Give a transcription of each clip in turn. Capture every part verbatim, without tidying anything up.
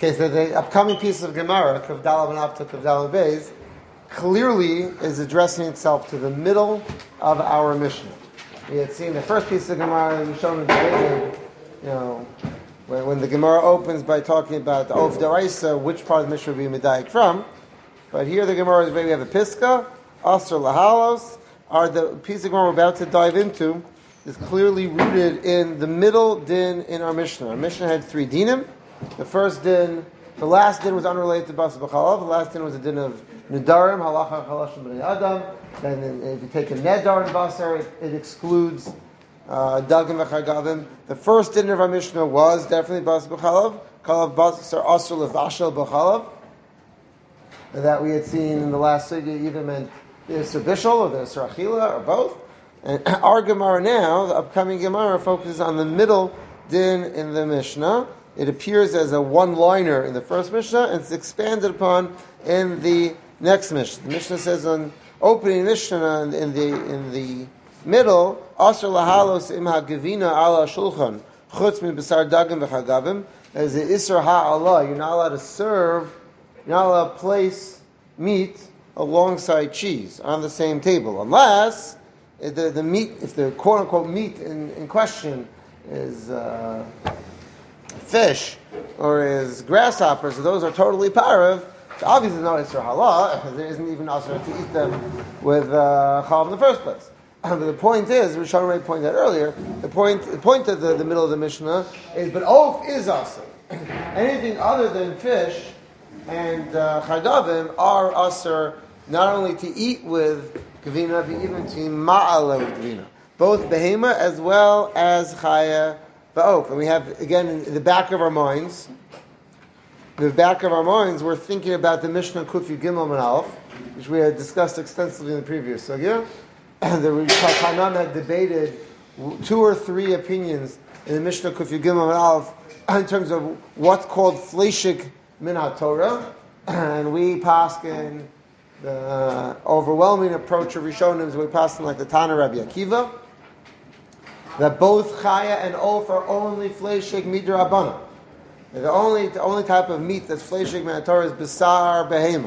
Okay, so the upcoming piece of Gemara, Kuf Daled and Avta Kuf Daled Beis, clearly is addressing itself to the middle of our Mishnah. We had seen the first piece of Gemara, we shown in the beginning, you know, when, when the Gemara opens by talking about the Of Daraisa, which part of the Mishnah would be Medayik from. But here the Gemara is, we have a Piska, Asr Lahalos, are the piece of Gemara we're about to dive into is clearly rooted in the middle din in our Mishnah. Our Mishnah had three dinim. The first din, the last din was unrelated to Bas B'chalav. The last din was a din of Nedarim, Halacha Chalashim B'nei Adam. Then if you take a Nedar in Basar, it, it excludes uh, Dagim V'chagavim. The first din of our Mishnah was definitely Bas B'chalav. Chalav Basar Asr Levashel B'chalav. That we had seen in the last sugya either meant the Isser Bishul or the Isser Achila or both. And our Gemara now, the upcoming Gemara, focuses on the middle din in the Mishnah. It appears as a one-liner in the first Mishnah, and it's expanded upon in the next Mishnah. The Mishnah says on opening Mishnah in the in the middle, Asher lahalos im ha'gevina ala shulchan chutz min b'sar dagim v'chagavim. As the Isser ha'Allah, you're not allowed to serve, you're not allowed to place meat alongside cheese on the same table, unless the the meat, if the quote unquote meat in, in question is uh, fish or is grasshoppers, so those are totally parav. So obviously no Isser Halah, because there isn't even also to eat them with uh, chalav in the first place. But the point is, Rishon already pointed out earlier, the point the point of the, the middle of the Mishnah is, but oaf is also anything other than fish and uh, chagavim are asur not only to eat with gavina, but even to ma'ala with gavina. Both behema as well as chaya ba'of. And we have, again, in the back of our minds, in the back of our minds, we're thinking about the Mishnah Kufi Gimel and Aleph, which we had discussed extensively in the previous sugya. The Rishon Hanan had debated two or three opinions in the Mishnah Kufi Gimel and Aleph in terms of what's called fleshig min HaTorah, and we paskin the overwhelming approach of Rishonim is we paskin like the Tana Rabbi Akiva, that both chaya and oaf are only fleshig midrabanan. The only the only type of meat that's fleshig min HaTorah is besar behema,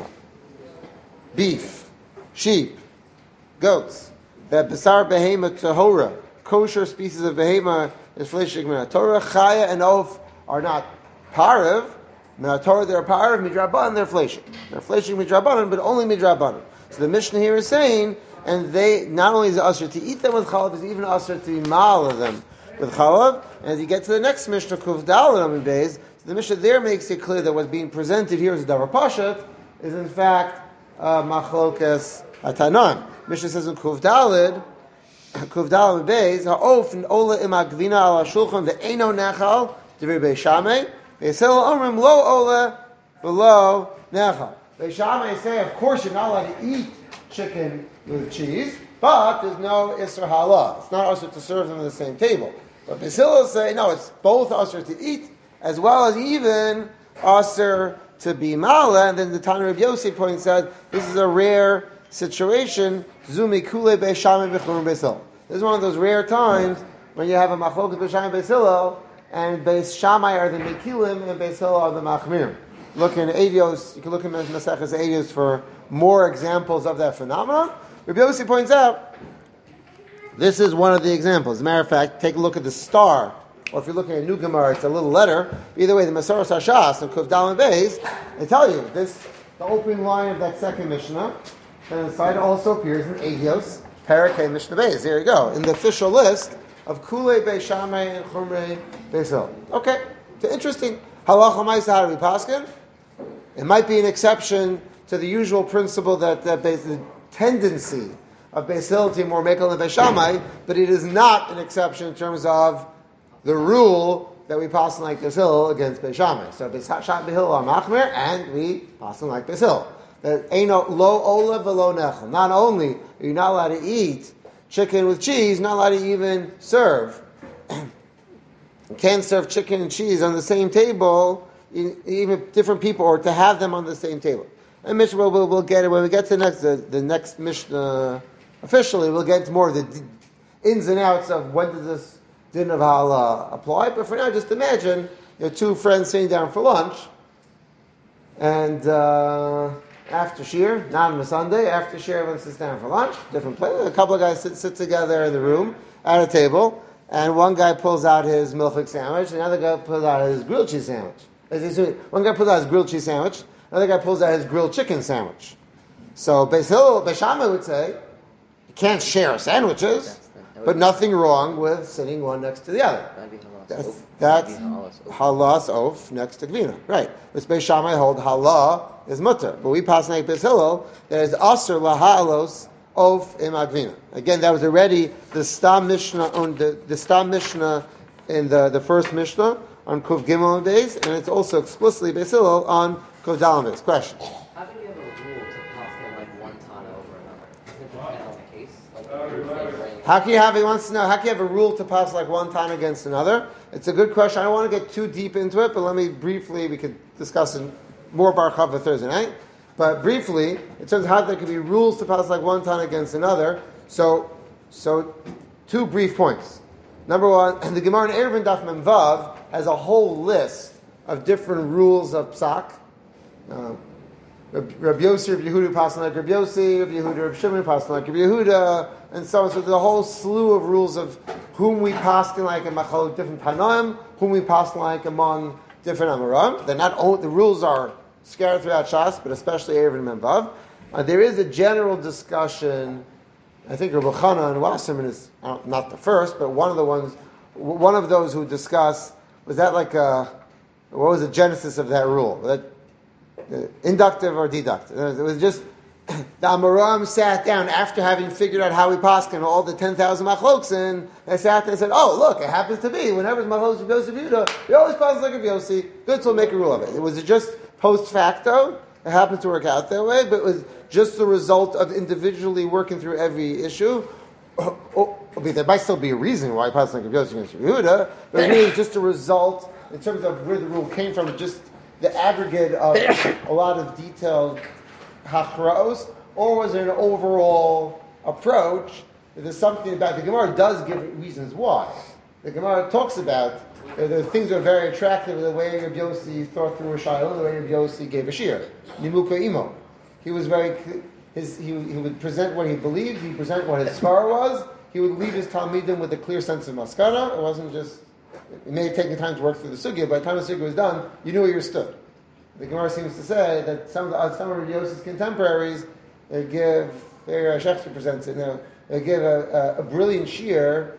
beef, sheep, goats. That besar behema tahora, kosher species of behema is fleshig min HaTorah. Chaya and oaf are not parav. Torah, they're parav, midrabanan, they're fleshing. They're fleshing midrabanan, but only midrabanan. So the Mishnah here is saying, and they, not only is it usher to eat them with chalav, it's even usher to ma'al them with chalav. And as you get to the next Mishnah, Kuf Daled Amud Beis, so the Mishnah there makes it clear that what's being presented here as a davar pashat is in fact uh, machlokas hatanan. Mishnah says in Kuf Daled, Kuf Daled Amud Beis, ha'of and ola im ha'gvina ala shulchan ve'eno nechal, divrei Beis Shammai. Beisil Omrim lo ola below nechal. Beis Shammai say, of course, you're not allowed to eat chicken with cheese, but there's no Isser Halah. It's not usher to serve them at the same table. But Beisil say, no, it's both usher to eat as well as even usher to be mala. And then the Tana Rabbi Yossi points out this is a rare situation. Zumi kule Beis Shammai b'chumur Beisil. This is one of those rare times when you have a machlokas Beis Shammai Beisil, and Beis Shammai are the Mekilim, and Beis Hillel are the Machmirim. Look in Eidos, you can look in Maseches Eidos for more examples of that phenomenon. Rabbi Yossi points out, this is one of the examples. As a matter of fact, take a look at the star, or if you're looking at New Gemara, it's a little letter. Either way, the Masoros HaShas and Kuf Daled Beis, they tell you, this, the opening line of that second Mishnah, and the side also appears in Eidos, Parakeh Mishnah Beis. There you go. In the official list of Kulei Beis Shammai and Chumrei Beis Hillel. Okay, so interesting. Halacha Ma'aseh, how do we paskin? It might be an exception to the usual principle that, that the tendency of Beis Hillel to be more mekel than Beis Shammai, but it is not an exception in terms of the rule that we paskin like Beis Hillel against Beis Shammai. So Beis Hillel are machmer, and we paskin like Beis Hillel. That ain't no lo ola v'lo nechel. Not only are you not allowed to eat chicken with cheese, not allowed to even serve. You can't serve chicken and cheese on the same table, even different people, or to have them on the same table. And Mishnah, we'll, we'll, we'll get it when we get to next, the, the next Mishnah officially, we'll get into more of the ins and outs of when does this din of halal apply. But for now, just imagine you know, two friends sitting down for lunch, And uh, after Shir, not on a Sunday, after Shir, everyone sits down for lunch, different place. A couple of guys sit, sit together in the room at a table, and one guy pulls out his milchik sandwich, and another guy pulls out his grilled cheese sandwich. One guy pulls out his grilled cheese sandwich, another guy pulls out his grilled chicken sandwich. So Beis Hillel, Beis Shammai would say, you can't share sandwiches, but nothing wrong with sitting one next to the other. That's, that's halas oaf next to gvina, right? This Beis Shammai hold halah is mutter, but we pass like Beis Hillel that is aser lahalos oaf im agvina. Again, that was already the stam mishnah on the, the stam mishnah in the, the first mishnah on Kuv Gimel days, and it's also explicitly Beis Hillel on Kuv Dalem days. Question. How do you have a rule to pass him like one tana over another? Does it depend on the case? Like, how can you have? He wants to know. How can you have a rule to pass like one tana against another? It's a good question. I don't want to get too deep into it, but let me briefly. We could discuss it more Bar Chava Thursday night. But briefly, in terms of how there could be rules to pass like one tana against another. So, so two brief points. Number one, the Gemara in Eruvin Daf Mem Vav has a whole list of different rules of psak. Uh, Rabbi Yossi, Rabbi Yehuda passing like Rabbi Yossi, Rabbi Yehuda, Rabbi Shimon passing like Rabbi Yehuda, and so on. So there's a whole slew of rules of whom we pass like in Machal different Tanaim, whom we pass like among different Amoram. They're not only, the rules are scattered throughout Shas, but especially Eruvin Mem Vav. Uh, there is a general discussion. I think Rabbi Chana and Wasserman is uh, not the first, but one of the ones, one of those who discuss, was that like a, what was the genesis of that rule? Was that uh, inductive or deductive? It was just, the Amoram sat down after having figured out how we paskin all the ten thousand machlokes, and they sat there and said, oh, look, it happens to be, whenever it's machlokes of Yosef Yehuda, we always pass like a Yossi, good, so we'll make a rule of it. It was just post facto, it happened to work out that way, but it was just the result of individually working through every issue. Oh, oh, there might still be a reason why pass like a Yosef against Yehuda, but it really just a result in terms of where the rule came from, just the aggregate of a lot of detailed hachraos, or was there an overall approach? There's something about the Gemara does give reasons why. The Gemara talks about uh, the things that are very attractive, the way Rabbi Yossi thought through a shayla, the way Rabbi Yossi gave a shir. Nimuka imo. He was very his he, he would present what he believed. He would present what his svara was. He would leave his talmidim with a clear sense of maskara. It wasn't just. It may take the time to work through the sugya, by the time the sugya was done, you knew where you stood. The Gemara seems to say that some of, the, some of Rabbi Yossi's contemporaries they give, Rabbi Shechter presents it now, they give a, a, a brilliant shir.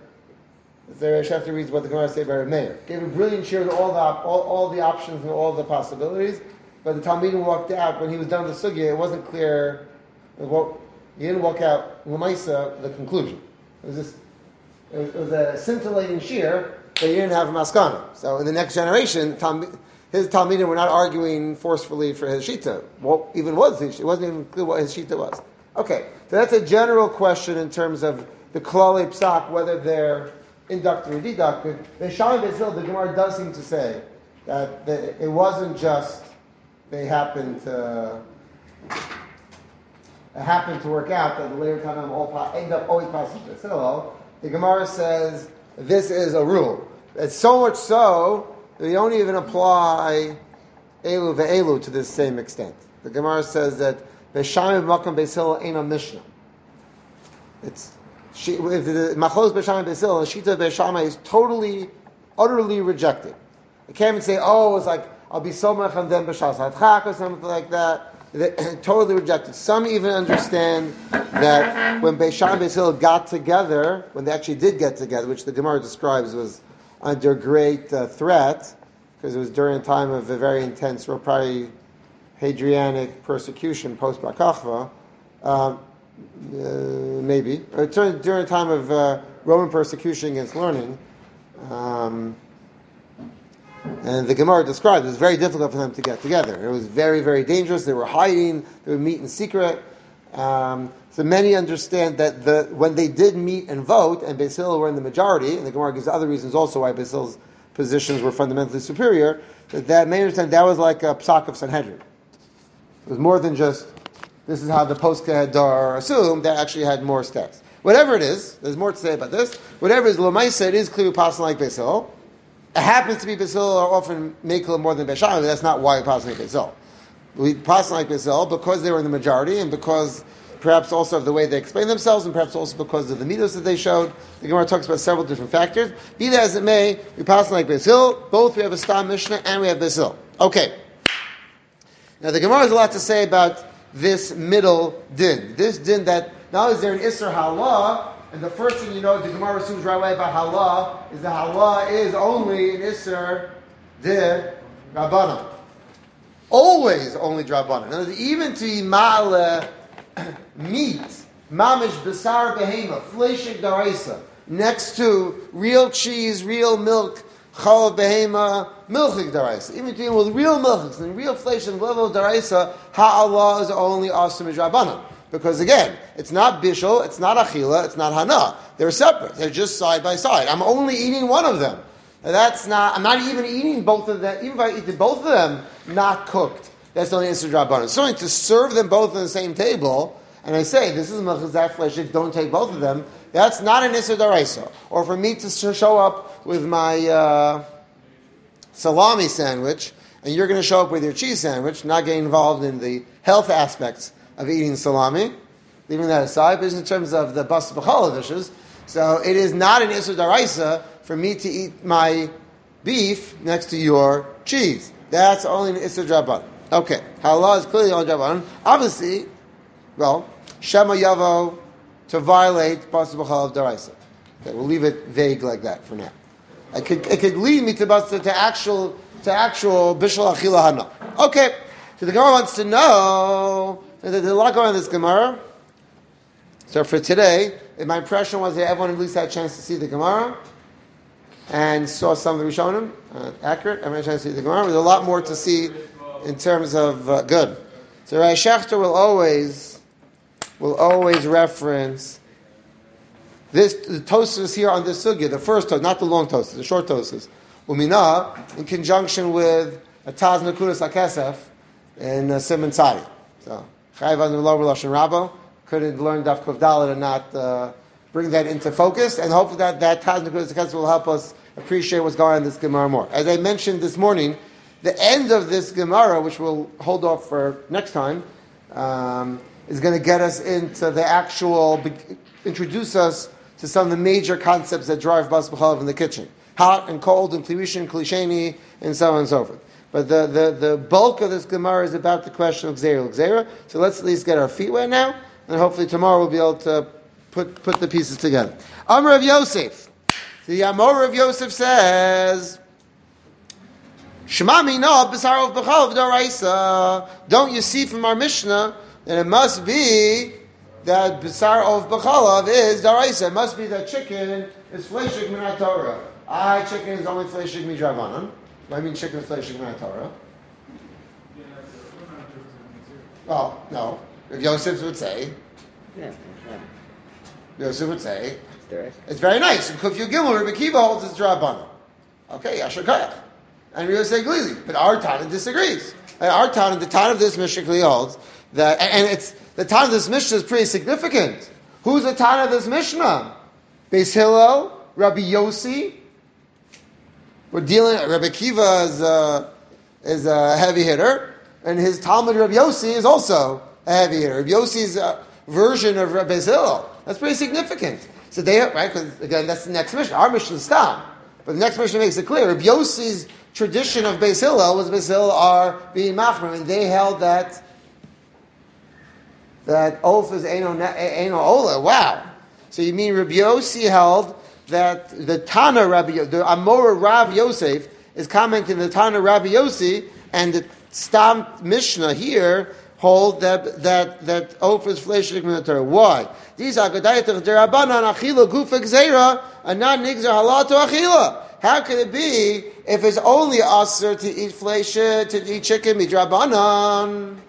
Rabbi Shechter reads what the Gemara say about Rabbi Meir. Gave a brilliant shir with all the all, all the options and all the possibilities, but the Talmidim walked out when he was done with the sugya. It wasn't clear. Well, he didn't walk out l'maisa the conclusion. It was just it was, it was a scintillating shir. They didn't have a maskana. So in the next generation, Talmud, his Talmidim were not arguing forcefully for his shita. What even was his? It wasn't even clear what his shita was. Okay, so that's a general question in terms of the klali psak, whether they're inductive or deductive. The Shammai Beis Hillel, the Gemara does seem to say that the, it wasn't just they happened to it happened to work out that the later Tanam all end up always passing Beis Hillel. The Gemara says this is a rule. It's so much so that we don't even apply Elu ve'elu to this same extent. The Gemara says that Be'shamim Makam Beis Hillel ain't a Mishnah. It's she, if the Machlos Be'shamim Beis Hillel, the Shita Be'shamim is totally, utterly rejected. You can't even say, oh, it's like I'll be so much on them B'shas Hadchak or something like that. They, totally rejected. Some even understand that when Beis Shammai and Beis Hillel got together, when they actually did get together, which the Gemara describes was under great uh, threat, because it was during a time of a very intense, probably Hadrianic persecution post Bar Kokhba, um, uh, maybe, or during, during a time of uh, Roman persecution against learning. Um, And the Gemara described it was very difficult for them to get together. It was very, very dangerous. They were hiding. They would meet in secret. Um, so many understand that the when they did meet and vote, and Beis Hillel were in the majority, and the Gemara gives other reasons also why Beis Hillel's positions were fundamentally superior, that, that many understand that was like a psak of Sanhedrin. It was more than just, this is how the Posca had assumed, that actually had more steps. Whatever it is, there's more to say about this. Whatever it is, L'maisa, it is clearly passing like Beis Hillel. It happens to be Beis Hillel are often Mekel more than Beis Shammai, but that's not why we pass like Beis Hillel. we pass like Beis Hillel because they were in the majority, and because perhaps also of the way they explain themselves, and perhaps also because of the midos that they showed. The Gemara talks about several different factors. Be that as it may, we pass like Beis Hillel. Both we have a Stam Mishnah and we have Beis Hillel. Okay. Now the Gemara has a lot to say about this middle din. This din that not only is there an Isser Halah, and the first thing you know, the Gemara assumes right away about Halah, is that Halah is only an Isser de Rabbanan. Always only Rabbanan. Now, even to Ma'ale meat, Mamish Basar Behema, Fleshik Daraisa, next to real cheese, real milk, Chalav Behema, Milchik Daraisa. Even to with real milchiks and real flesh and level of Daraisa, Ha'Allah is only Asim Rabbanan. Because again, it's not bishul, it's not achila, it's not hana. They're separate. They're just side by side. I'm only eating one of them. That's not. I'm not even eating both of them. Even if I eat both of them not cooked, that's only Isser Rabbanan. So to serve them both on the same table, and I say this is mechazak flesh, don't take both of them. That's not an Isser Daraisa. Or for me to show up with my uh, salami sandwich, and you're going to show up with your cheese sandwich, not getting involved in the health aspects of eating salami, leaving that aside, but in terms of the bas b'chala dishes, so it is not an Isser Daraisa for me to eat my beef next to your cheese. That's only an Isser Rabbanan. Okay, halal is clearly on Rabbanan. Obviously, well, Shema Yavo to violate bas b'chala Daraisa. Okay, we'll leave it vague like that for now. It could, it could lead me to bas to actual to actual bishul achila hana. Okay, so the Gemara wants to know. There's a lot going on in this Gemara. So for today, my impression was that everyone at least had a chance to see the Gemara and saw some of the Rishonim. Uh, accurate. Everyone had a chance to see the Gemara. There's a lot more to see in terms of uh, good. So Rai Shechter will always will always reference this. The Tosfos here on this sugya, the first Tosfos, not the long Tosfos, the short Tosfos. Umina in conjunction with a Taz Nekudas HaKesef in uh, Simon Tzadi. So. Chayv on lower Lashon Rabba couldn't learn Daf Kuf Dalet and not uh, bring that into focus, and hopefully that that Taz Nekudas will help us appreciate what's going on in this Gemara more. As I mentioned this morning, the end of this Gemara, which we'll hold off for next time, um, is going to get us into the actual, introduce us to some of the major concepts that drive Bas B'chalav in the kitchen, hot and cold and klirishin, klisheni, and so on and so forth. But the, the, the bulk of this Gemara is about the question of Gzeira Gzeira. So let's at least get our feet wet now, and hopefully tomorrow we'll be able to put put the pieces together. Amar of Yosef. The Amor of Yosef says, Shema mina b'sar of b'chalav d'oraisa. Don't you see from our Mishnah that it must be that b'sar of b'chalav is d'oraisa? It must be that chicken is fleshik min haTorah. I chicken is only fleshik midrabanan. I mean chicken flesh in Torah. Well, no. If Yosef would say, Yeah, yeah. Yosef would say, It's it's very nice. In Kufyu Gimel, Rebbe Kiva holds it's Drabbana. Okay, Yashar Kayach. And Rebbe say Glili. But our Tana disagrees. And our Tana, the Tana of this Mishnah clearly holds that, and, and it's, the Tana of this Mishnah is pretty significant. Who's the Tana of this Mishnah? Beis Hillel, Rabbi Yossi. We're dealing. Rabbi Kiva is a, is a heavy hitter, and his Talmud Rabbi Yossi is also a heavy hitter. Rabbi Yossi's uh, version of Rabbi Hillel. That's pretty significant. So they right because again that's the next mission. Our mission is Stam, but the next mission makes it clear. Rabbi Yossi's tradition of Beis Hillel was Beis Hillel are being machmir, and they held that that oath is Eino Eino Ola. Wow. So you mean Rabbi Yossi held that the Tana Rabbi, the Amora Rav Yosef is commenting the Tana Rabbi Yossi, and the Stam Mishnah here hold that that that oath is fleshik min Torah. Why? These are gedaytach derabanan achila gufa gzeira and not nigzer halal to achila. How could it be if it's only aser to eat flesh to eat chicken midrabanan?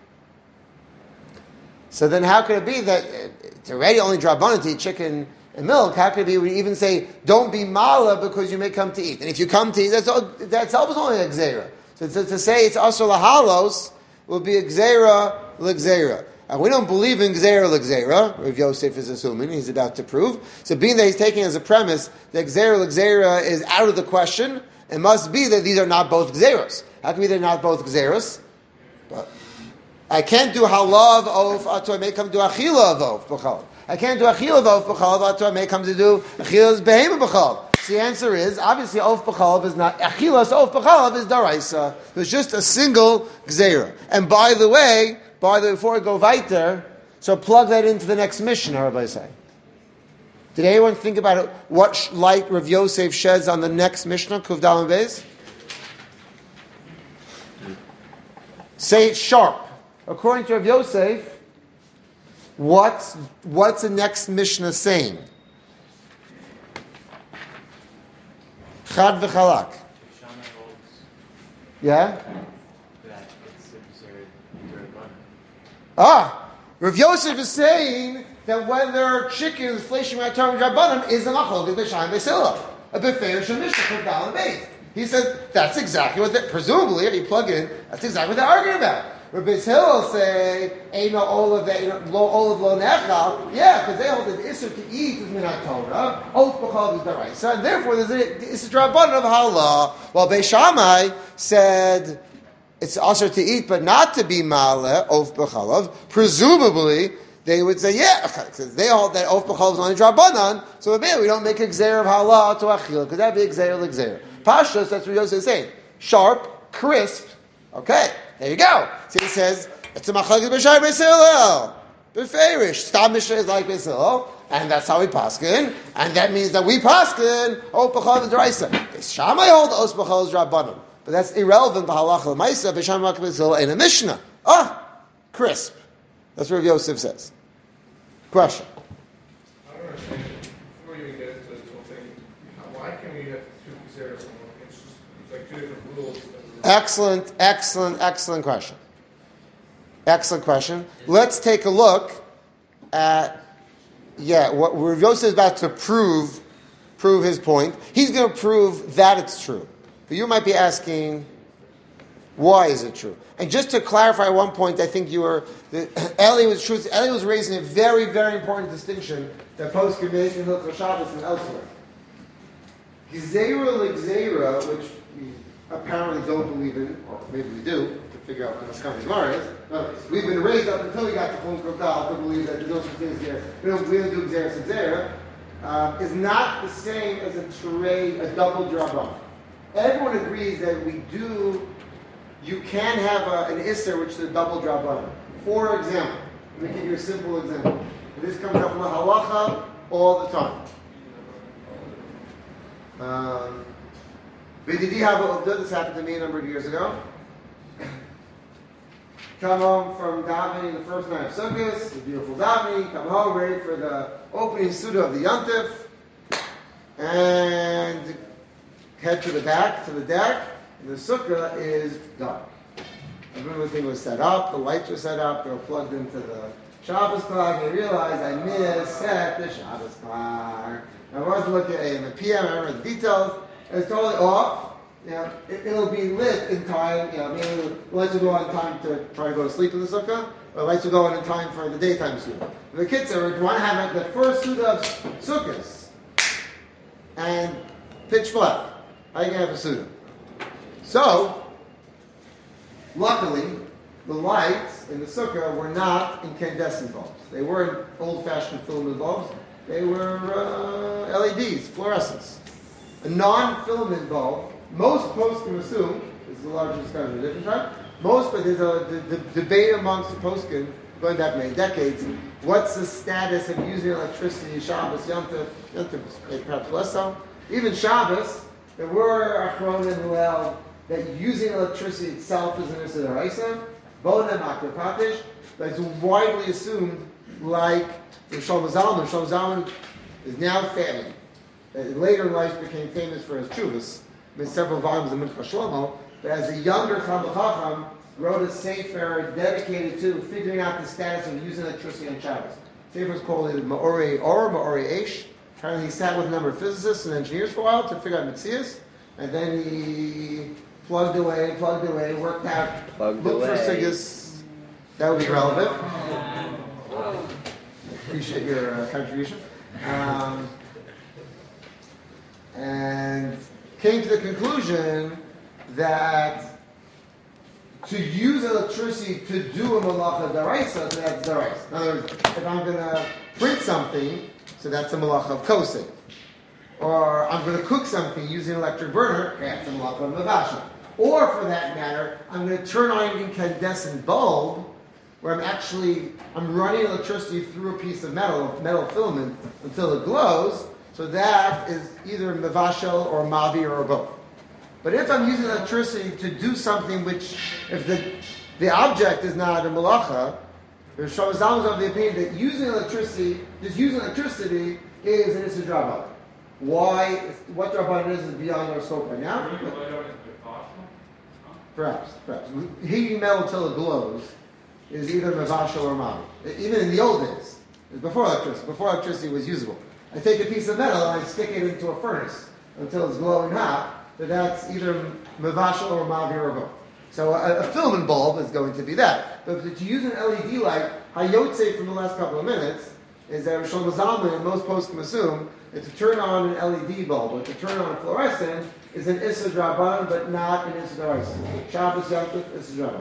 So then, how could it be that it's already only drabanan to eat chicken and milk? How could it be we even say don't be mala because you may come to eat, and if you come to eat, that's all, that's almost only a gzeira. So to, to say it's aser lahalos will be a gzeira l'gzeira. And we don't believe in gzeira l'gzeira. Rav Yosef is assuming he's about to prove. So being that he's taking as a premise that gzeira l'gzeira is out of the question, it must be that these are not both gzeiros. How can be they're not both gzeiros? But I can't do halav of until I may come to achila of of b'chalav. I can't do achila of of b'chalav until I may come to do achilas behema b'chalav. So the answer is, obviously, of b'chalav is not, achilas of b'chalav is daraisa. There's just a single gzeira. And by the way, by the way, before I go weiter, so plug that into the next mission, everybody say. Did anyone think about it, what sh- light Rav Yosef sheds on the next Mishnah, Kuf Daled Beis? Say it sharp. According to Rav Yosef, what's, what's the next Mishnah saying? Chad v'chalak. Yeah? Ah! Rav Yosef is saying that whether chicken is fleshing my term Rabbanim is a machlokes b'shayim b'sila. A beferish Mishnah Kuf Daled Beis. He said that's exactly what they, presumably, if you plug in, that's exactly what they're arguing about. Rabbi Hillel say, ain't no olive, lo olive lo nechal. Yeah, because they hold that the issur to eat is minat Torah, oath b'chalav is daraisa, and therefore there's the issur drabbanan of halah. While Beis Shammai said it's usher to eat, but not to be maleh, oath b'chalav. Presumably, they would say, yeah, because they hold that oath b'chalav is only drabbanan, so maybe we don't make a gzeir of halah to achil, because that'd be a gzeir l'gzeir. Pashtus, that's what Yosef is saying. Sharp, crisp. Okay, there you go. So he says, it's a machlokes b'shayim Beis Hillel. Beferish. Stam Mishnah is like Beis Hillel, and that's how we paskin, and that means that we paskin, Os b'chalav is deraisa. Beis Shammai hold Os b'chalav is rabbanon. But that's irrelevant to halacha l'maisa. Beis Shammai Beis Hillel ain't a Mishnah. Ah, crisp. That's what Rav Yosef says. Question. I don't understand. Before you even get into this whole thing, why can't we have two gzeros? It's just it's like two different rules. Excellent, excellent, excellent question. Excellent question. Let's take a look at, yeah, what Rav Yosef is about to prove, prove his point. He's going to prove that it's true. But you might be asking, why is it true? And just to clarify one point, I think you were, the, Eli was true. Eli was raising a very, very important distinction that poskim made in Hilchos Shabbos and elsewhere. Gzeira l'gzeira, which we apparently don't believe in, or maybe we do, to figure out what the Maskam Gemara is. But we've been raised up until we got to Chol Krodal to believe that there's no such thing as Gzeira. We don't, we don't do Gzeira and Gzeira. Um, is not the same as a terei, a double drabban. Everyone agrees that we do. You can have a, an Isser which is a double drabban. For example, let me give you a simple example. This comes up in the halacha all the time. Um, V'didi hava uvda, this happened to me a number of years ago. Come home from davening the first night of Sukkot, the beautiful davening, come home ready for the opening Suda of the Yontif, and head to the back, to the deck, and the Sukkah is dark. Everything was set up, the lights were set up, they were plugged into the Shabbos clock, and I realized I missed set the Shabbos clock. I wasn't looking at A M and P M, I remember the details. It was totally off. You know, it, it'll be lit in time. You know, maybe the lights will go on in time to try to go to sleep in the sukkah, or the lights will go on in time for the daytime sukkah. The kids are want to have the first sukkah of sukkahs and pitch black. How you gonna have a sukkah? So, luckily, the lights in the sukkah were not incandescent bulbs. They weren't old-fashioned filament bulbs. They were uh, L E Ds, fluorescents. A non-filament bulb, most poskim assume, this is the largest discussion of a different time, most, but there's a the, the debate amongst the poskim, going back many decades, what's the status of using electricity, Shabbos, Yom Tov, Yom Tov, perhaps less so. Even Shabbos, there were Achronim who held that using electricity itself is an Issa D'Oraisa, Bodem, Akar Patish, but it's widely assumed, like the Shlomo Zalman. Shlomo Zalman is now family. Uh, later in life became famous for his chuvas, made several volumes of Mikvah Shlomo, but as a younger Chacham Chacham, wrote a sefer dedicated to figuring out the status of using electricity on Shabbos. The sefer was called Ma'orei Or, Ma'orei Eish. Apparently he sat with a number of physicists and engineers for a while to figure out Metzias, and then he plugged away, plugged away, worked out, Plugged looked away. for sigas that would be relevant. Appreciate your uh, contribution. Um, and came to the conclusion that to use electricity to do a malacha daraisa, so that's daraisa. In other words, if I'm going to print something, so that's a malacha of kosei. Or I'm going to cook something using an electric burner, that's a malacha of mavashel. Or for that matter, I'm going to turn on an incandescent bulb, where I'm actually, I'm running electricity through a piece of metal, metal filament, until it glows, so that is either mavashel or mavi or both. But if I'm using electricity to do something which, if the the object is not a malacha, the Shlomo Zalman is of the opinion that using electricity, just using electricity, is an issur drabbanan. Why? What drabbanan is is beyond our scope right now. Perhaps, perhaps. Heating metal till it glows is either mavashel or mavi. Even in the old days, before electricity, before electricity was usable. I take a piece of metal and I stick it into a furnace until it's glowing hot. So that's either mavashel or mavi or both. So a, a filament bulb is going to be that. But to use an L E D light, hayotze from the last couple of minutes is that Shlomo Zalman and most poskim assume that to turn on an L E D bulb or to turn on a fluorescent is an issur drabbanan, but not an issur d'oraisa. Shabbos Yom Tov issur drabbanan.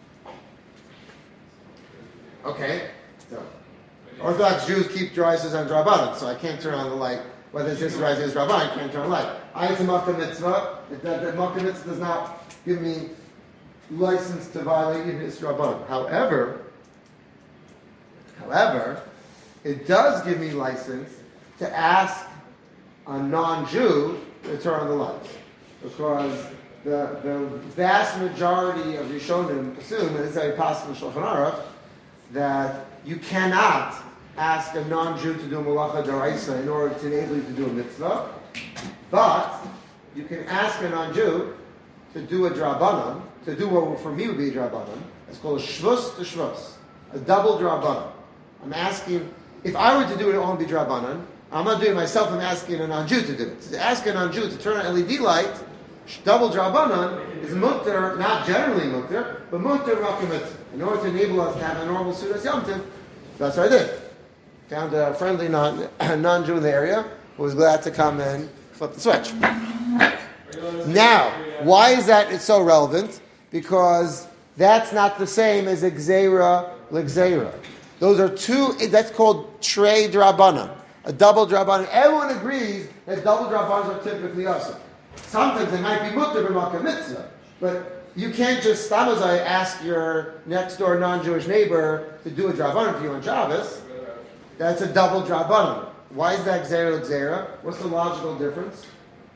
Okay, so Orthodox Jews keep d'oraisas on drabbanan, so I can't turn on the light. Whether it's issur d'oraisa or issur drabbanan, I can't turn on the light. I it's a makkah mitzvah. That the makkah mitzvah does not give me license to violate even issur drabbanan. However, however, it does give me license to ask a non-Jew to turn on the lights, because the the vast majority of Rishonim assume, and it's very possible in Shulchan Aruch, that you cannot ask a non-Jew to do a malacha d'oraisa in order to enable you to do a mitzvah, but you can ask a non-Jew to do a drabbanan, to do what for me would be a drabbanan. It's called a shvus to shvus, a double drabbanan. I'm asking, if I were to do it, it won't be drabbanan. I'm not doing it myself, I'm asking a non-Jew to do it. To ask a non-Jew to turn on L E D light, double drabbanan, is mutter, not generally mutter, but mutter makkah mitzvah. In order to enable us to have a normal Sudas Yom Tov, that's what I did. Found a friendly non, non-Jew in the area who was glad to come and flip the switch. Now, why is that it's so relevant? Because that's not the same as a gzeira l'gzeira. Those are two, that's called trei drabbanan, a double drabbanan. Everyone agrees that double drabbanans are typically awesome. Sometimes they might be mutter b'makkah mitzvah, but you can't just stamazai ask your next door non-Jewish neighbor to do a drabbanan for you on Shabbos. That's a double drabbanan. Why is that gzeira l'gzeira? What's the logical difference?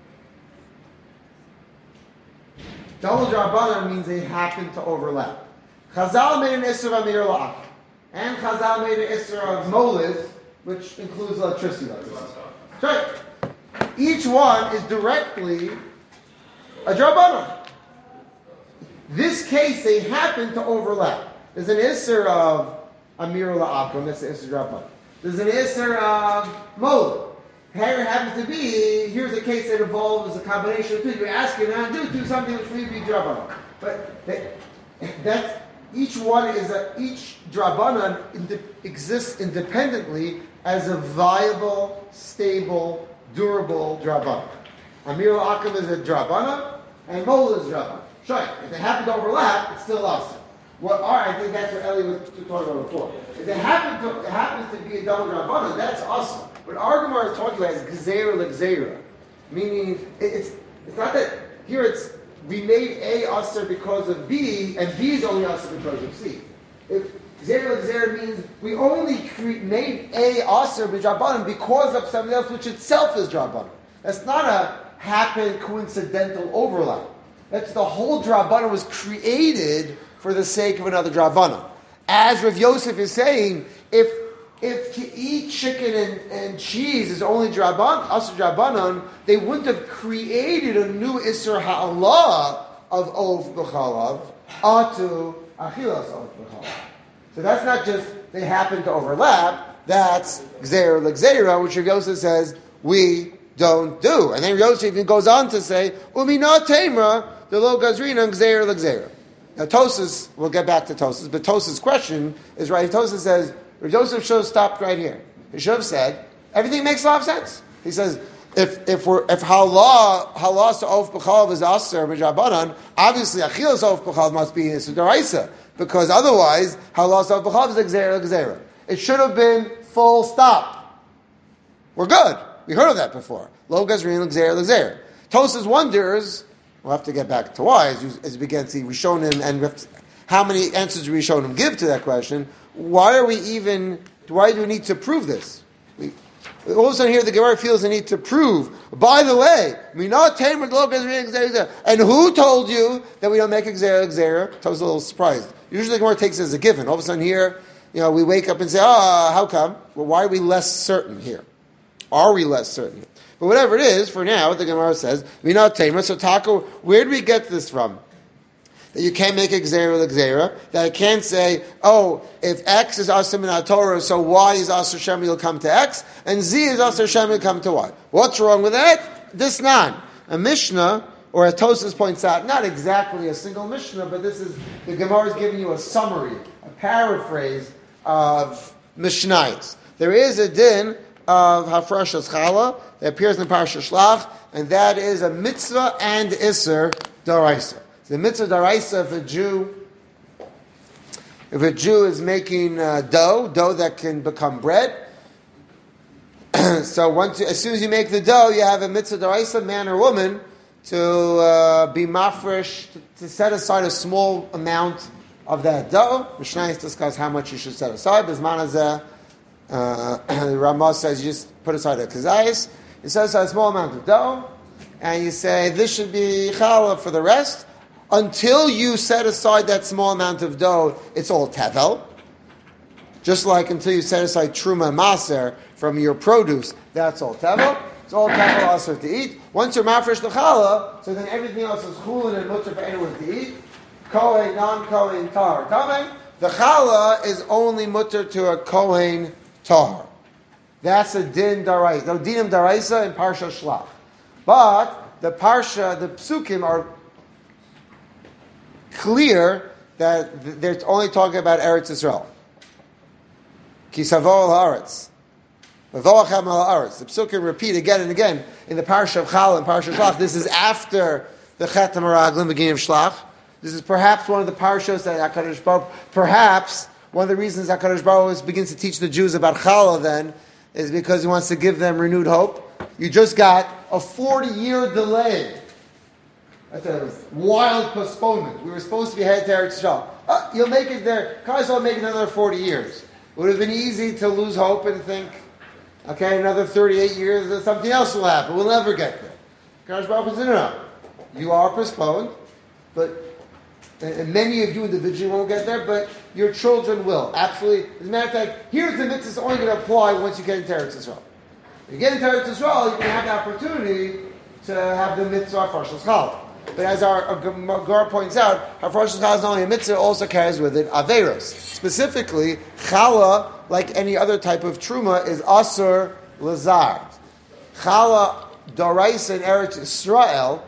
Double drabbanan means they happen to overlap. Chazal made an issur of amir la'ak, and Chazal made an issur of molid, which includes electricity. Right. Each one is directly a drabbanan. This case, they happen to overlap. There's an issur of amir la'ak, and that's the issur drabbanan. There's an issur of molid. Here it happens to be, here's a case that involves a combination of two. You're asking now to do something which may be drabbanan. But that, that's, each one is a, each drabbanan ind- exists independently as a viable, stable, durable drabbanan. Amir al-Akam is a drabbanan, and molid is drabbanan. Sure, if they happen to overlap, it's still awesome. Well, all right, I think that's what Eli was talking about before. If they happen to, it happens to be a double drabbanan, that's awesome. What our Gemara is talking about is gzeira l'gzeira, meaning it, it's it's not that here it's we made A aser because of B, and B is only aser because of C. If gzeira l'gzeira means we only cre- made A aser b'drabbanan because of something else which itself is drabbanan. That's not a happen coincidental overlap. That's the whole drabbanan was created for the sake of another drabbanan. As Rav Yosef is saying, if If to eat chicken and, and cheese is only drabban, aser drabbanan, they wouldn't have created a new isur ha'alah of ov b'chalav, atu achilas ov b'chalav. So that's not just they happen to overlap. That's gzeira l'gzeira, which Rav Yosef says we don't do. And then Rav Yosef even goes on to say umina temra the lo gazrina gzeira l'gzeira. Now Tosas, we'll get back to Tosas, but Tosas' question is right. Tosas says Rav Yosef should have stopped right here. He should have said, everything makes a lot of sense. He says, If if we're if halah halas of b'chalav is aser b'jabanan, obviously achilas of b'chalav must be in daraisa, because otherwise halas of b'chalav is gzeira gzeira. It should have been full stop. We're good. We heard of that before. Lo gazrin gzeira gzeira. Tosas wonders. We'll have to get back to why as, you, as we begin to see Rishonim and Rif, how many answers do Rishonim give to that question. Why are we even? Why do we need to prove this? We, all of a sudden here the Gemara feels the need to prove. By the way, we know tamer lo gazrin gzeira gzeira. And who told you that we don't make gzeira gzeira? I was a little surprised. Usually the Gemara takes it as a given. All of a sudden here, you know, we wake up and say, ah, oh, how come? Well, why are we less certain here? Are we less certain? But whatever it is, for now, the Gemara says, we not tamer. So Taka, where do we get this from? That you can't make a gzeira l'gzeira. That I can't say, oh, if X is asim in our Torah, so Y is asur shem will come to X, and Z is asur shem will come to Y. What's wrong with that? This non. A Mishnah, or as Tosas points out, not exactly a single Mishnah, but this is, the Gemara is giving you a summary, a paraphrase of Mishnayos. There is a din of Hafrashas Chala that appears in Parsha Shlach, and that is a mitzvah and iser daraisa. The mitzvah daraisa, if a Jew, if a Jew is making uh, dough, dough that can become bread. So once, you, as soon as you make the dough, you have a mitzvah daraisa, man or woman, to uh, be mafresh, to, to set aside a small amount of that dough. Mishnayos discuss how much you should set aside. Bismanazeh. Uh, the Ramah says you just put aside a kazayis, you set aside a small amount of dough, and you say this should be challah for the rest. Until you set aside that small amount of dough, it's all tevel. Just like until you set aside truma maser from your produce, that's all tevel. It's all tevel also to eat. Once you're mafresh the challah, so then everything else is chulin and mutter for anyone to eat. Kohen, non-kohen, tar, tameh. The challah is only mutter to a kohen tar. That's a din daraisa. No dinim daraisa in Parsha Shlach. But the Parsha, the psukim are clear that they're only talking about Eretz Yisrael. Ki savo al haaretz. V'voachem al haaretz. The psukim repeat again and again in the Parsha of Chal and Parsha Shlach. This is after the Chetam HaRaglim, beginning of Shlach. This is perhaps one of the parshas that HaKadosh Baruch, perhaps one of the reasons HaKadosh Baruch begins to teach the Jews about Challah then is because he wants to give them renewed hope. You just got a forty-year delay. That's a wild postponement. We were supposed to be headed to Eretz Yisrael. Oh, you'll make it there. Kaiser will make it another forty years. It would have been easy to lose hope and think, okay, another thirty-eight years, something else will happen. We'll never get there. HaKadosh Baruch says, no, no, you are postponed, but and many of you individually won't get there, but your children will. Absolutely. As a matter of fact, here's the mitzvah that's only going to apply once you get into Eretz Yisrael. When you get into Eretz Yisrael, you can have the opportunity to have the mitzvah of Farshas Chal. But as our, our Gemara points out, Farshas Chal is not only a mitzvah, it also carries with it Averos. Specifically, Chala, like any other type of Truma, is Asur Lazar. Chala Doraisa in Eretz Yisrael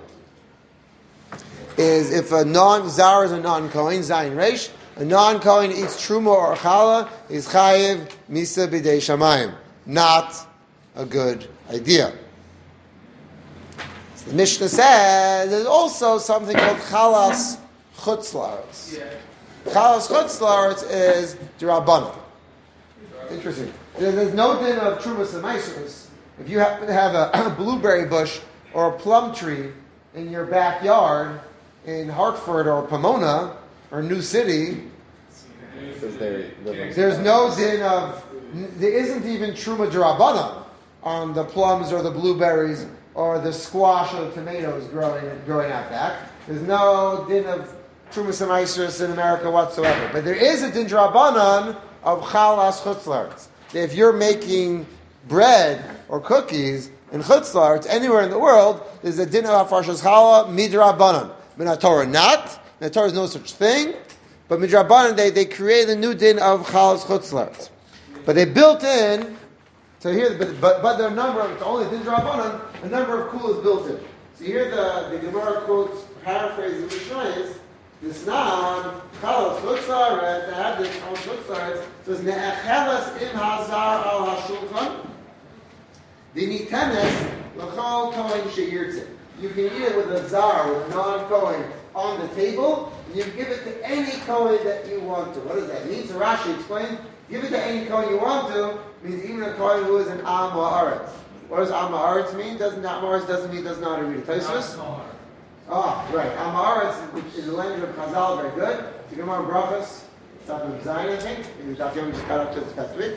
is if a non-zar is a non-kohen, zayin reish, a non-kohen eats truma or challah, is chayiv misa b'dei shamayim. Not a good idea. So the Mishnah says there's also something called chalas chutzlaretz. Yeah. Chalas chutzlaretz is d'Rabbanan. Interesting. There's no din of trumas and meisus. If you happen to have a, a blueberry bush or a plum tree in your backyard, in Hartford or Pomona or New City, there's no din of, there isn't even truma d'Rabbanan on the plums or the blueberries or the squash or the tomatoes growing growing out back. There's no din of truma semaisrus in America whatsoever. But there is a din d'Rabbanan of chalas chutzlaretz. If you're making bread or cookies in chutzlaretz anywhere in the world, there's a din of farshas challah midrabbanan. Min Torah not. In Torah is no such thing. But midrabbanan they they create a new din of chalas chutzlaretz. But they built in. So here, but but, but there are a number of, it's only din drabanan, a number of kulas built in. So here the, the Gemara quotes, paraphrase of Mishnayos, this nan, chalas chutzlaretz, to have this chalas chutzlaretz, says, ne'echeles im hazar al hashulchan, v'nitenes L'chol kohen she'yirtzeh. You can eat it with a zar, with a non-kohen, on the table, and you give it to any kohen that you want to. What does that mean? So Rashi explains, give it to any kohen you want to, means even a kohen who is an Am Ha'aretz. What does Am Ha'aretz mean? Doesn't Am Ha'aretz doesn't mean doesn't know how to read it. Tosfos? Oh, right. Am Ha'aretz is the language of Chazal, very good. So Gemara Brachos, Tzad of Zayin, I think. Maybe Daf Yomi just got up to the past week.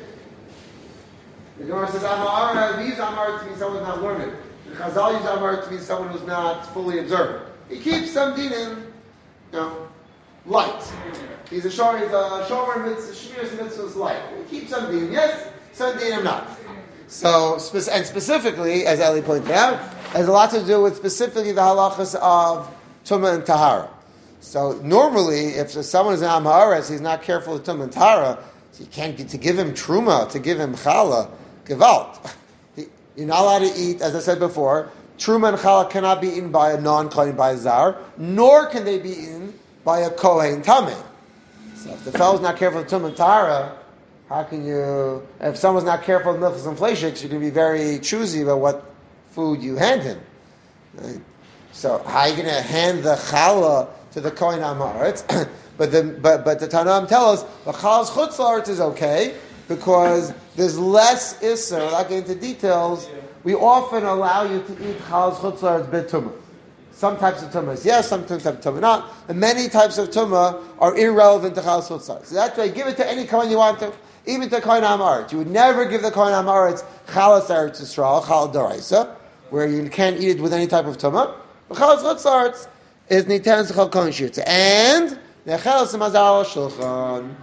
The Gemara says Am Ha'aretz, we use Am Ha'aretz to mean someone's not learned. The Chazal use Am Ha'aretz to mean someone who's not fully observant. He keeps some dinim, you know, light. He's a shomer, he's a shomer mitzvah, shmiras mitzvahs light. He keeps some dinim, yes, some dinim not. So, and specifically, as Eli pointed out, has a lot to do with specifically the halachas of Tumah and Tahara. So normally, if someone is an Am Ha'aretz, he's not careful with Tumah and Tahara, so you can't get to give him Truma, to give him Chala, Gewalt. You're not allowed to eat, as I said before, Truma and Chala cannot be eaten by a non-Kohen, by a Zar, nor can they be eaten by a Kohen Tameh. So if the fellow's not careful with Tumah and Tahara, how can you, if someone's not careful with milchus and fleishiks, you can be very choosy about what food you hand him. Right? So how are you going to hand the challah to the Kohen Am Ha'aretz? but the but but the Tanaim tell us the chalah's chutz la'aretz is okay because there's less isser. Without getting into details, we often allow you to eat chalah's chutz la'aretz b'tumah. Some types of tumah, yes, some types of tumah not. And many types of tumah are irrelevant to chalah's chutz la'aretz. So that's why give it to any Kohen you want to. Even to Kohen Am Ha'aretz. You would never give the Kohen Am Ha'aretz Chalas Eretz Yisrael, Chal Doraisa, where you can't eat it with any type of tumah. But Chalas Chutz La'aretz is Niten Zechal Kohen Shirtze. And Nechelas Mazal Shulchan.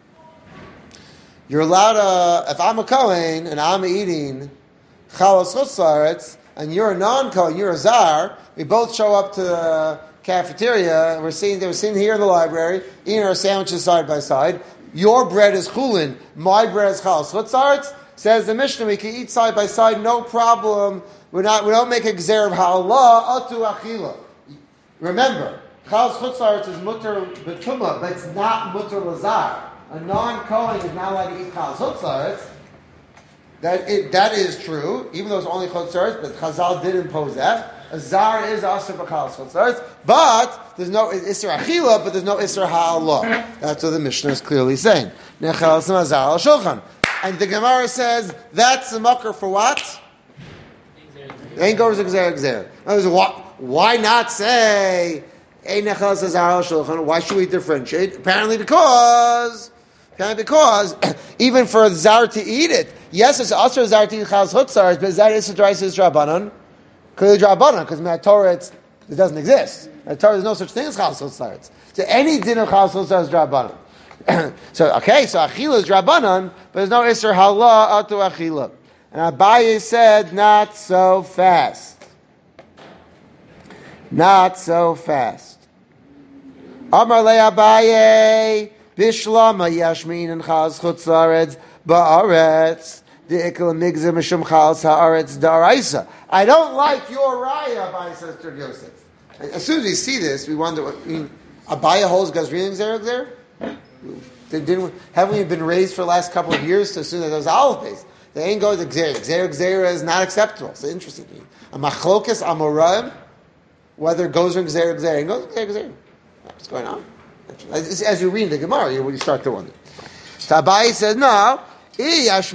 You're allowed to, if I'm a Kohen and I'm eating Chalas Chutz La'aretz, and you're a non-Kohen, you're a Zar, we both show up to the cafeteria, and we're sitting, they were sitting here in the library, eating our sandwiches side by side. Your bread is chulin, my bread is chalas chutz la'aretz. Says the Mishnah, we can eat side by side, no problem. We're not, we don't make a gzer of halah atu achila. Remember, chalas chutz la'aretz is mutter b'tumah, but it's not mutter lazar. A non-kohen is not allowed to eat chalas chutz la'aretz. That it, that is true, even though it's only chutz la'aretz, but Chazal did impose that. A zar is asur b'chalas chutz la'aretz, but there's no isser achila, but there's no isser ha'alah. That's what the Mishnah is clearly saying. Nechelas mazal al shulchan, and the Gemara says that's the mucker for what? Ain't goes gzer gzer. Why not say ein nechelas mazal al shulchan? Why should we differentiate? Apparently because. Apparently because even for a zar to eat it, yes, it's asur zar to eat chalas chutz la'aretz, but zar is drais is drabanan. Clearly drabanan, because in the Torah it's, it doesn't exist. In the Torah there's no such thing as chalas chutz la'aretz. So any din of chalas chutz la'aretz is drabanan. So okay, so achila is drabanan, but there's no isser halah atu achila. And Abaye said, not so fast. Not so fast. Amar le Abaye, bishlama yashmin and chalas chutz la'aretz ba'aretz. I don't like your raya, Abaye says to Yosef. As soon as we see this, we wonder, what, I mean, Abaye holds Gazrin Gzer there? Didn't, haven't we been raised for the last couple of years to assume that those olive days? They ain't going to Gzer. Gzer Gzer is not acceptable. It's interesting to me. A machlokas amoraim, whether it goes from Gzer Gzer, ain't goes Gzer Gzer. What's going on? As, as you read the Gemara, you, you start to wonder. So Abaye says, no, if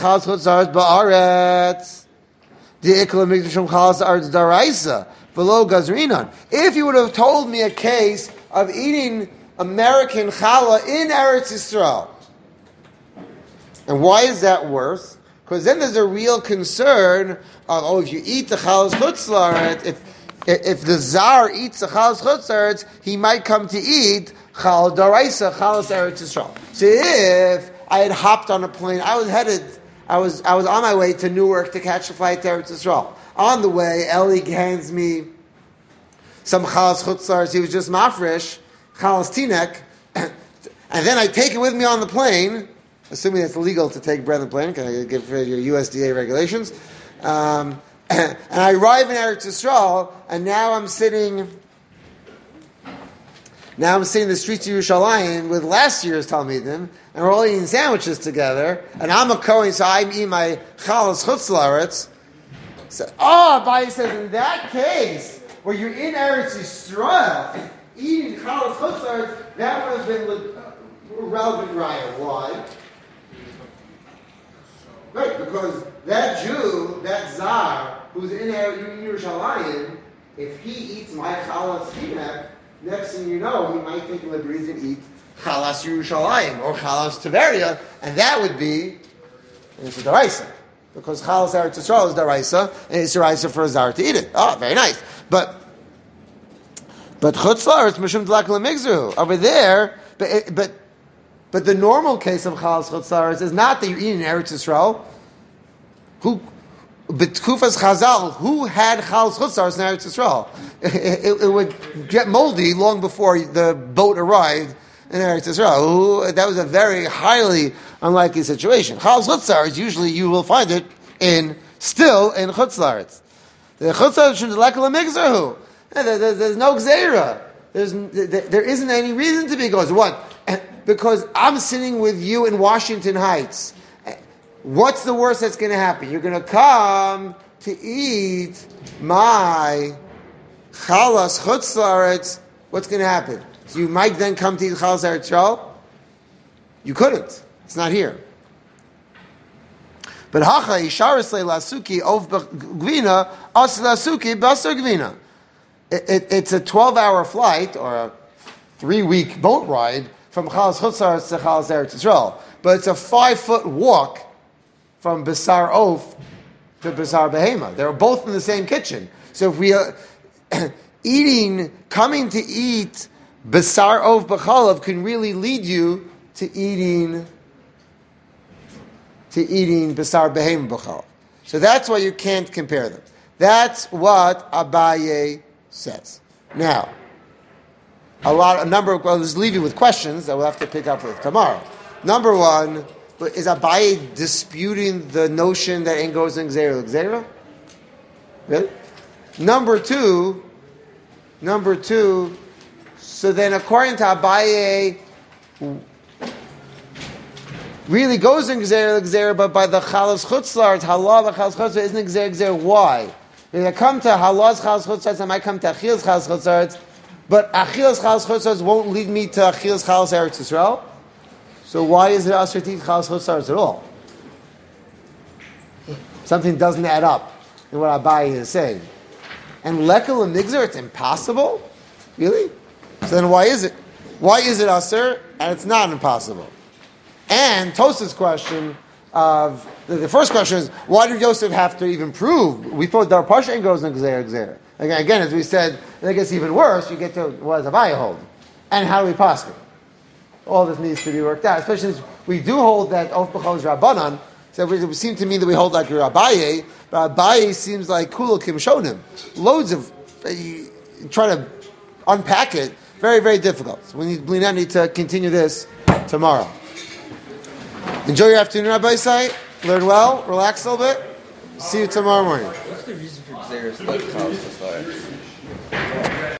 you would have told me a case of eating American challah in Eretz Yisrael, and why is that worse? Because then there's a real concern of, oh, if you eat the challah chutz la'aretz, if if the zar eats the challah chutz la'aretz, he might come to eat challah daraisa, challah Eretz Yisrael. So if I had hopped on a plane. I was headed, I was I was on my way to Newark to catch a flight to Eretz Yisrael. On the way, Eli hands me some chalas chutz la'aretz. He was just mafresh, chalas tinek. And then I take it with me on the plane, assuming it's legal to take bread on the plane, because I give for your U S D A regulations. Um, and I arrive in Eretz Yisrael, and now I'm sitting... Now I'm sitting in the streets of Yerushalayim with last year's Talmidim, and we're all eating sandwiches together, and I'm a Kohen, so I'm eating my chalas chutz la'aretz. So, oh, Abaye says in that case, where you're in Eretz Yisrael, eating Chalas Chutzlaretz, that would have been a relevant raya. Why? Right, because that Jew, that Tsar, who's in Yerushalayim, if he eats my Chalas Chimek, next thing you know, he might think Lebriz and eat Chalas Yerushalayim or Chalas Tiberia, and that would be it's a daraisa, because Chalas Eretz Yisrael is daraisa, and it's daraisa for a Zar to eat it. Oh, very nice. But but Chutz La'aretz Mishum Dlak Lemigzru over there, but but but the normal case of Chalas Chutz La'aretz is not that you're eating Eretz Yisrael. Who? But Kufas Chazal, who had Chalas Chutz La'aretz in Eretz Yisrael? It, it, it would get moldy long before the boat arrived in Eretz Yisrael. Who, that was a very highly unlikely situation. Chalas Chutz La'aretz, usually you will find it in still in Chutz La'aretz. The Chutz La'aretz should like a lemigzahu. There's no gzeira. There's there isn't any reason to be goes. What? Because I'm sitting with you in Washington Heights. What's the worst that's going to happen? You're going to come to eat my Chalas Chutz La'aretz. What's going to happen? So you might then come to eat Chalas Eretz Yisrael? You couldn't. It's not here. But Hacha Isharis Lasuki of Gvina As Lasuki Basar Gvina. It's a twelve-hour flight or a three-week boat ride from Chalas Chutz La'aretz to Chalas Eretz Yisrael, but it's a five-foot walk from Basar Of to Basar Behema. They're both in the same kitchen. So if we are eating, coming to eat Basar Of B'chalav can really lead you to eating to eating Basar Behema B'chalav. So that's why you can't compare them. That's what Abaye says. Now, a lot, a number of, well, I'll just leave you with questions that we'll have to pick up with tomorrow. Number one, is Abaye disputing the notion that ain't goes in Gzeira? Gzeira? Really? Number two, number two, so then according to Abaye, really goes in Gzeira, Gzeira, but by the Chalas Chutz La'aretz, Halah, Chalas Chutz La'aretz isn't Gzeira, Gzeira. Why? If I come to Halah's Chalas Chutz La'aretz, I might come to Achil's Chalas Chutz La'aretz, but Achil's Chalas Chutz La'aretz won't lead me to Achil's Chalas Eretz Yisrael. So why is it Asher to eat Chalas Chutz La'aretz at all? Something doesn't add up in what Abaye is saying. And Lekel and Nigzer, it's impossible? Really? So then why is it? Why is it Asher and it's not impossible? And Tosaf's question of the, the first question is, why did Yosef have to even prove? We thought Dar Pasha ain't goes in Gzeir Gzeir. Again, again, as we said, it gets even worse. You get to what does Abaye hold, and how do we pass it? All this needs to be worked out. Especially since we do hold that Of B'chol is Rabbanan. So it would seem to me that we hold like Abaye, but Abaye seems like Kula Kim Shonim. Loads of uh, try to unpack it. Very, very difficult. So we need, we need to continue this tomorrow. Enjoy your afternoon, Rabbi Isai. Learn well, relax a little bit. See you tomorrow morning. What's the reason for Xeris like Chalas Chutz La'aretz?